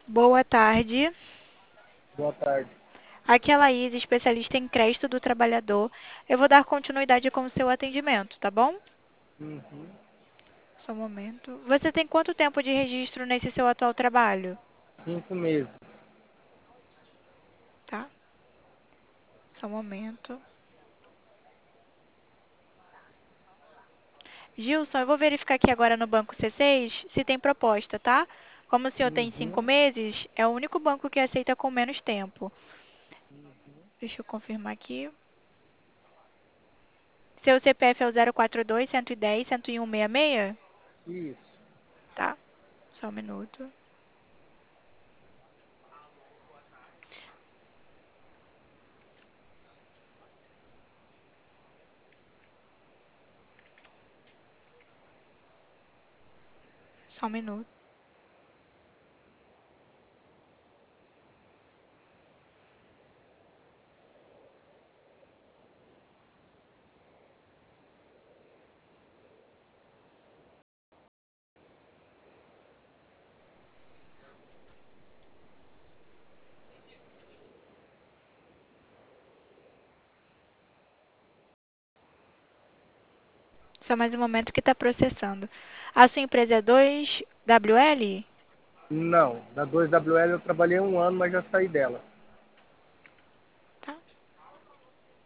Boa tarde. Boa tarde. Aqui é a Laís, especialista em crédito do trabalhador. Eu vou dar continuidade com o seu atendimento, tá bom? Uhum. Só um momento. Você tem quanto tempo de registro nesse seu atual trabalho? 5 meses. Tá? Só um momento. Gilson, eu vou verificar aqui agora no banco C6 se tem proposta, tá? Como o senhor tem cinco Uhum. meses, é o único banco que aceita com menos tempo. Deixa eu confirmar aqui. Seu CPF é o 042 110 101 66? Isso. Tá? Só um minuto. Só um minuto. Só mais um momento que está processando. A sua empresa é 2WL? Não, da 2WL eu trabalhei 1 ano, mas já saí dela.